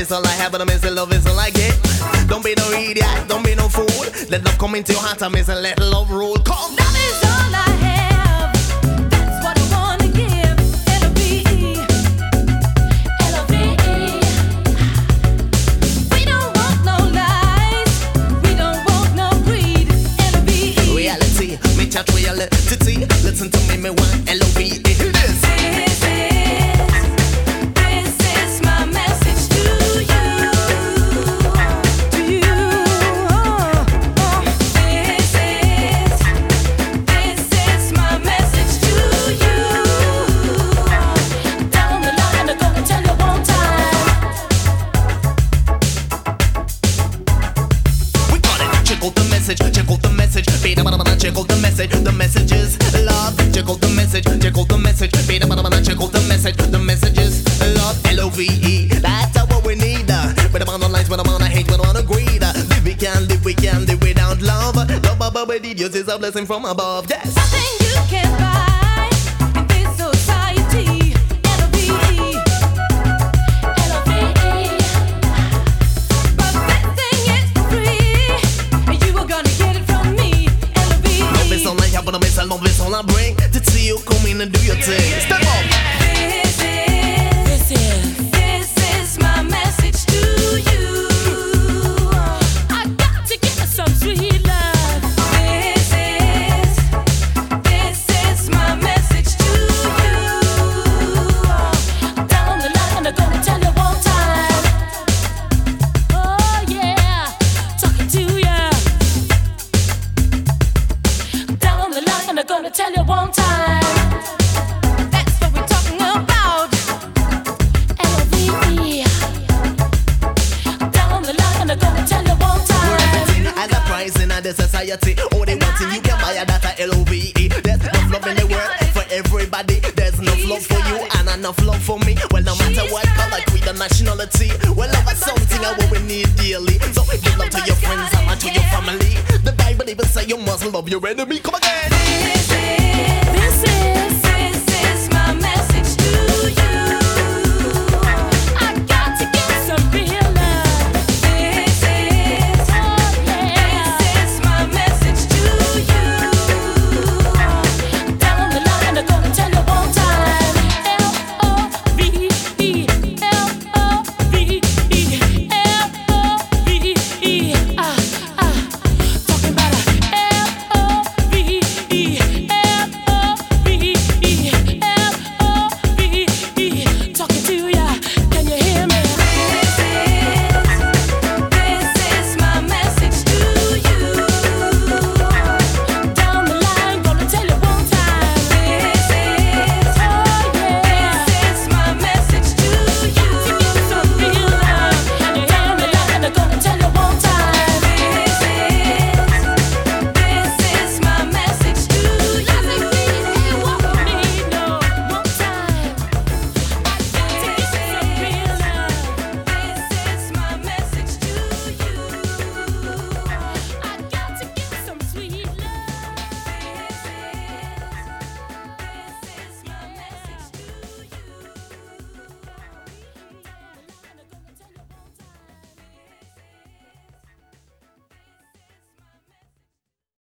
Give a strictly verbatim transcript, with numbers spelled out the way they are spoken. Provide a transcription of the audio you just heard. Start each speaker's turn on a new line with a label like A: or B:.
A: is all I have, but I miss love is all I get. Don't be no idiot, don't be no fool. Let love come into your heart, I miss and let love rule. Come.
B: Love is all I have. That's what I wanna give. L O V E, L O V E. We don't want no lies. We don't want no greed. L O V E.
A: Reality, me chat reality. Listen to me, me want L O V E. It is.
B: This is, this is my message to you. To you. Oh, oh. This is, this is my message to you. Down the line, I'm gonna tell you one time.
A: We got it. Check out the message. Check out the message. Check out the message. The message is love. Check out the message. Check out the message. Check out the message. The message is love. L O V E. That's what we need. When I'm on the lines, when I'm on the hate, when I'm on the greed. Live we can, live we can, live without love. Love above with idiots is a blessing from above. Yes.
B: Nothing you can buy in this society. L O V E, L O V E. But this thing is free, and you are gonna get it from me. L O V E.
A: Love is all I have, but I miss love is all I bring. To see you come in and do your thing. Step up.
B: This is, this is, this is my message to you. I got to give her some sweet love. This is, this is my message to you. Down the line, I'm gonna tell you one time. Oh yeah, talking to ya. Down the line, I'm gonna tell you one time. That's what we're talking about. L O V E. Down the line, I'm gonna tell you one
A: We're
B: time.
A: everything as a prize in the society. All they wanting you can buy a data L O V E. There's enough love in the world for everybody. There's enough love for you and enough love for me. Well, no matter what color, creed, or nationality. Well, love is something I what we need dearly. So give love to your friends and to your family. The Bible even say you must love your enemy. Come again.
B: This is, this is